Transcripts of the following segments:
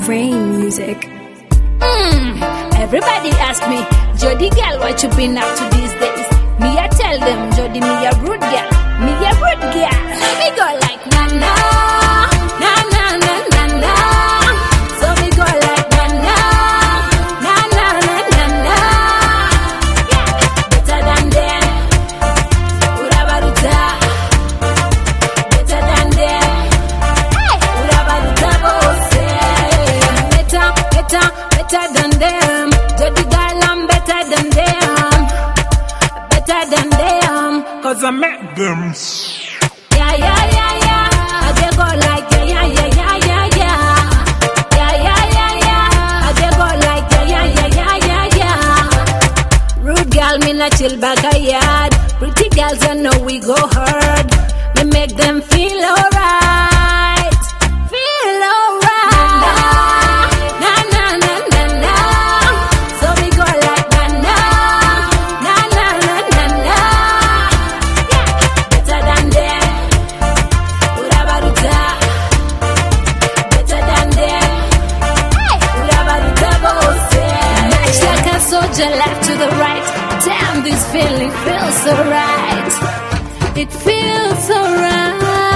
Rain music. Everybody ask me, Jody girl, what you been up to these days? Me I tell them, Jody, me a rude girl, me a rude girl. So me go like na na, na na na na na. So me go like na na, na na na na na. Yeah, better than them, urabaruta. Better than them, hey, urabaruta bose. Better than them. Jody girl, I'm better than them. Better than them. Cause I met them. Yeah, yeah, yeah, yeah. I dey go like yeah, yeah, yeah, yeah, yeah, yeah. Yeah, yeah, yeah, yeah. I dey go like yeah, yeah, yeah, yeah, yeah, yeah. Rude girl, me na chill back a yard. Pretty girls, I know we go hard. Me make them feel alright. Feel alright. Na na na na na. So we go like na na, na na na na na. Yeah, better than them. Urabaruta. Better than them. Hey, urabaruta bose. Match like a soldier, left to the right. Damn, this feeling feels so right. It feels so right.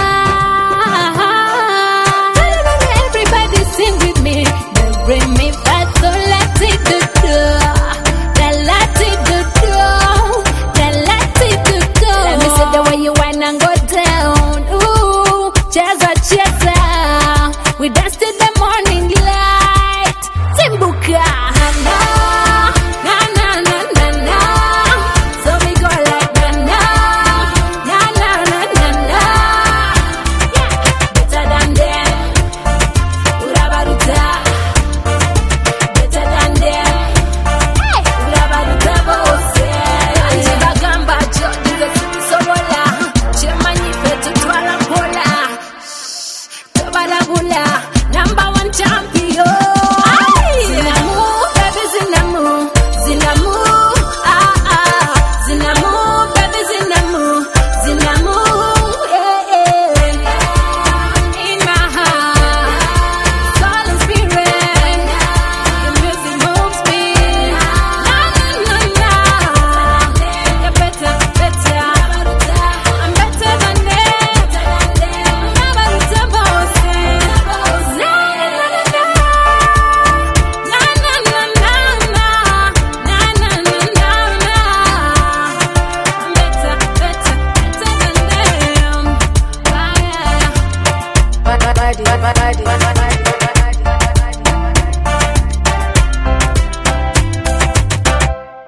Everybody sing with me. They bring me back, so let it go. They let it go. They let it go. Let me see the way you whine and go down. Ooh, cheza cheza. We dance till the morning light. Timbuka. Na na na na na. So we go like na na, na na na na na. Yeah, better than them. Urabaruta. Better than them. Hey, urabaruta bose. Anje bagamba jo dize sobola. Chemanyi fetu twala pola. Tobala bula. Number one champion. Zinamu, baby zinamu. Zinamu, ah ah. Zinamu, baby zinamu. Zinamu, eh eh. In my heart, soul and spirit. The music moves me. Na na na na. You're better, better. I'm better than them. Urabaruta bose. Na na na na. Na na na na na. Na na na na na. I'm better, better, better than them. Bye. Body.